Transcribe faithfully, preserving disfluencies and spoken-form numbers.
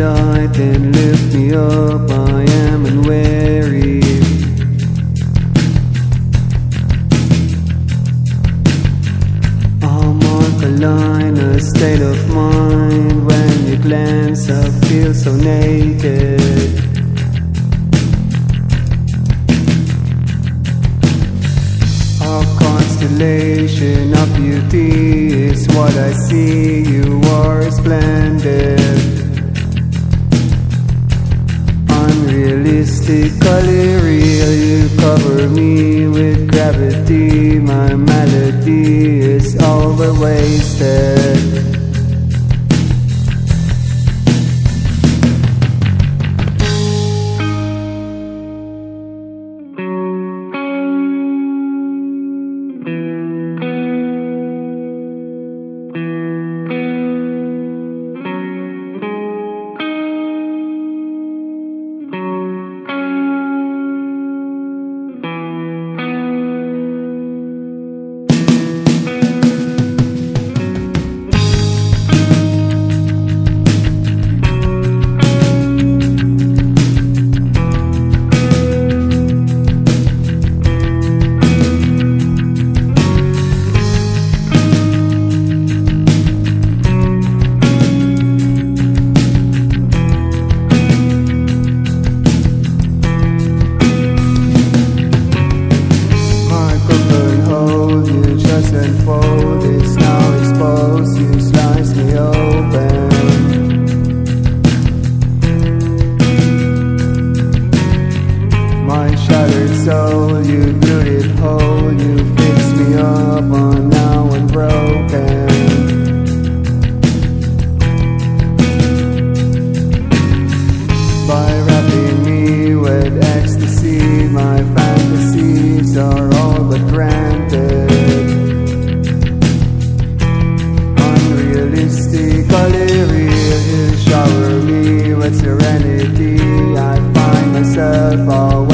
light and lift me up, I am unwary. I'll mark a line, a state of mind. When you glance, I feel so naked. Our constellation of beauty is what I see. You are splendid, unrealistically real. You cover me with gravity. My melody is overwasted. Unfold, it's now exposed, you slice me open. My shattered soul, you glued it whole. You fixed me up, I'm now unbroken. By wrapping me with ecstasy, my fantasies are all but granted. Real, you shower me with serenity. I find myself all